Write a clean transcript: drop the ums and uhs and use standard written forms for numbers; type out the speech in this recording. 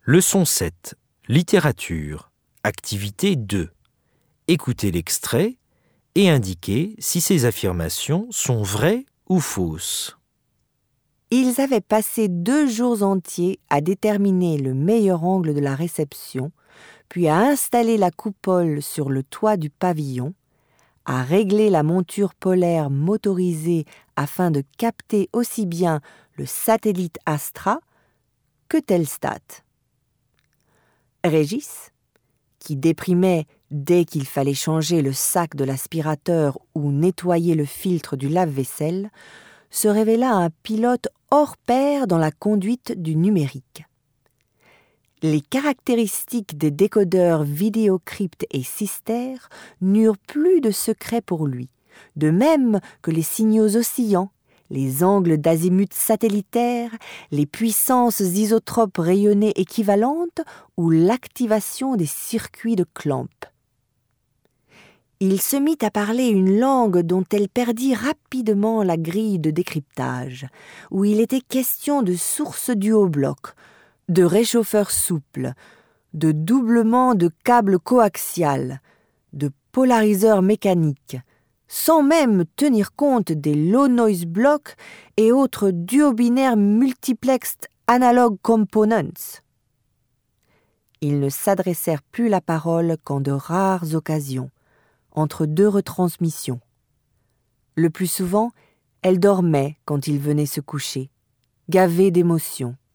Leçon 7. Littérature. Activité 2. Écoutez l'extrait et indiquez si ces affirmations sont vraies ou fausses. Ils avaient passé 2 jours entiers à déterminer le meilleur angle de la réception, puis à installer la coupole sur le toit du pavillon, à régler la monture polaire motorisée afin de capter aussi bien le satellite Astra que Telstat. Régis, qui déprimait dès qu'il fallait changer le sac de l'aspirateur ou nettoyer le filtre du lave-vaisselle, se révéla un pilote hors pair dans la conduite du numérique. Les caractéristiques des décodeurs Vidéocrypt et Sister n'eurent plus de secret pour lui, de même que les signaux oscillants, les angles d'azimut satellitaires, les puissances isotropes rayonnées équivalentes ou l'activation des circuits de Clamp. Il se mit à parler une langue dont elle perdit rapidement la grille de décryptage, où il était question de sources du haut bloc, de réchauffeurs souples, de doublement de câbles coaxial, de polariseurs mécaniques, sans même tenir compte des low noise blocks et autres duobinaires multiplexed analog components. Ils ne s'adressèrent plus la parole qu'en de rares occasions, entre 2 retransmissions. Le plus souvent, elle dormait quand il venait se coucher, gavée d'émotions.